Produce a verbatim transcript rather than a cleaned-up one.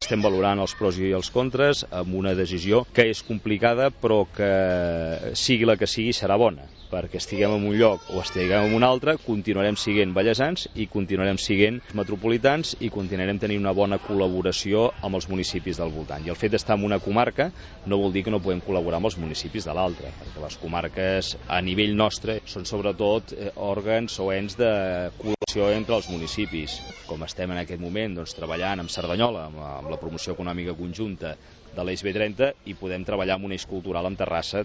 Estem valorant els pros i els contres amb una decisió que és complicada però que sigui la que sigui serà bona, perquè estiguem en un lloc o estiguem en un altre, continuarem sent vallesans i continuarem sent metropolitans i continuarem tenint una bona col·laboració amb els municipis del voltant. I el fet d'estar en una comarca no vol dir que no podem col·laborar amb els municipis de l'altra, perquè les comarques a nivell nostre són sobretot òrgans o ens de col·laboració entre els municipis. Com estem en aquest moment doncs, treballant amb Cerdanyola, amb la promoció econòmica conjunta de l'Eix be trenta, i podem treballar amb un eix cultural amb Terrassa